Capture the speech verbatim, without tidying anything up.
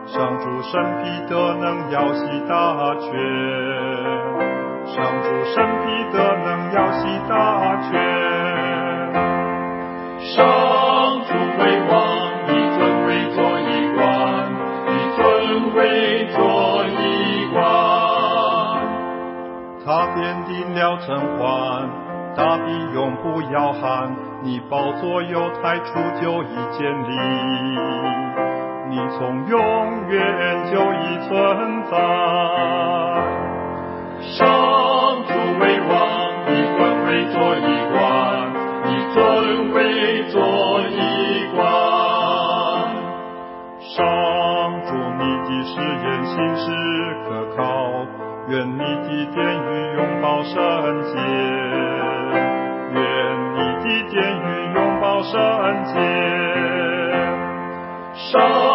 上主神必得能摇息大权，上主神必得能摇息大权。 上主为王，以尊位作一官，以尊位作一官。 他奠定了甄嬛，大地永不摇撼，你宝座有太初就已建立，你从永远就已存在。 上主为王，以尊位作一官，以尊位作一官。 上主，你的誓言信实可靠，愿你的殿宇永保圣洁，愿你的殿宇永保圣洁。 上